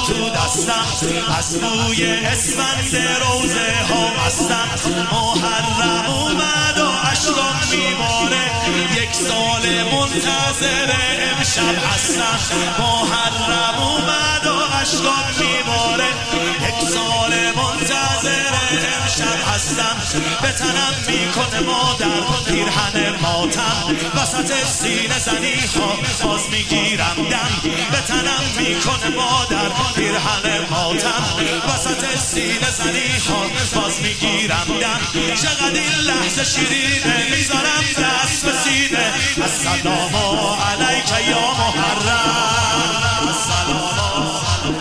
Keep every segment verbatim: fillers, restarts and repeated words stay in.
تو دستم، از بوی اسفند روزه ها مستم. محرم اومد و اشکام میباره، یک سال منتظر امشب هستم. محرم اومد و اشکام میباره، یک سال منتظر امشب هستم. به تنم میکنه مادر پیرهن ماتم، وسط سینه زنی ها باز میگیرم دم. به تنم میکنه مادر پیرهن ماتم، وسط سینه زنی ها باز میگیرم دم. چقدر این لحظه شیرینه، میذارم دست به سینه. السلام علیک یا محرم، السلام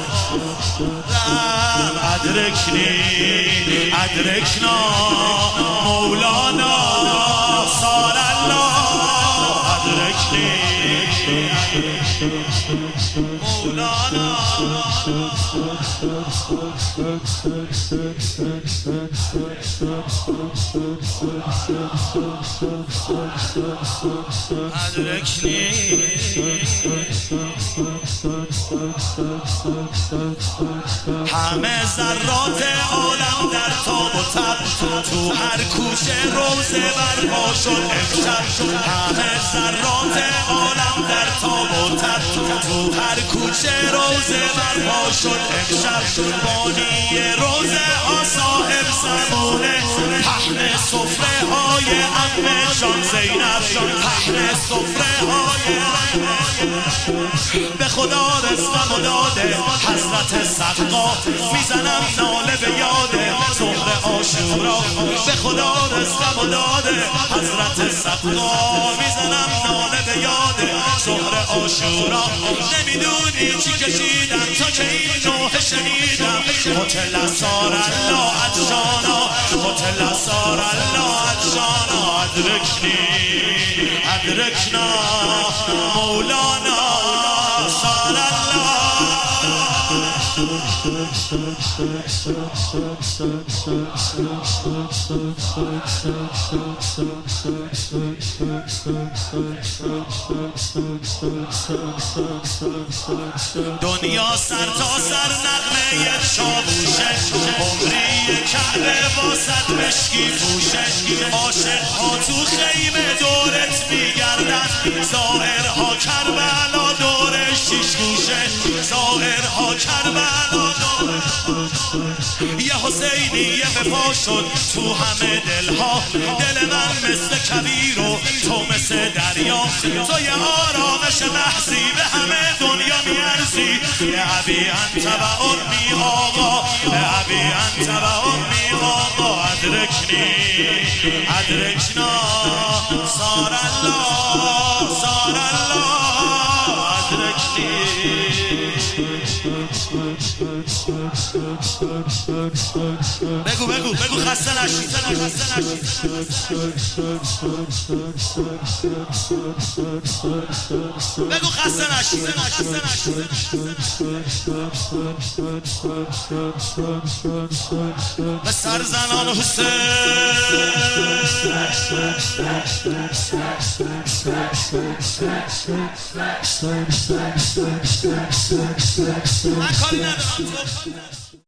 ادرکنی ادرکنا مولانا صار الله. ادرکنی مولانا ادرکنی. همه ذرات عالم در تاب و تب، تو هر کوچه روزه برپا شد امشب. همه ذرات عالم در تاب و تب، تو هر کوچه روزه برپا شد امشب. بانی روزه ها صاحب زمونه، پهن سفره های عمه جان زینب، پهن سفره های به خدا رزقم و داده حضرت سقا. میزنم ناله به یاده ظهر عاشورا، به خدا رزقم و داده حضرت سقا. میزنم ناله به یاده ظهر عاشورا. نمیدونی چی کشیدم تا که این نوحه شنیدم. قتل سار الله عطشانا، قتل سار الله عطشانا. ادرکنی ادرکنا مولانا صار الله. دنیا سر تا سر نغمه چاووشه، عمری کعبه واسط مشکی پوشه. عاشق ها تو خیمه دورت میگردن، ظاهرها کربلا دور شیش گوشه. ظاهرها کربلا دور یه حسینی یه وفا شد تو همه دلها. دل من مثل کویر و تو مثل دریا، تو یه آرامش محضی به همه دنیا میارزی. یه ابی انت و امی آقا، یه ابی انت و امی آقا. ادرکنی ادرکنا صار الله صار الله. ادرکنی بگو بگو بگو خسته نشی خسته نشی. بگو خسته نشی خسته نشی. به سر زنان حسین من کاری ندارم.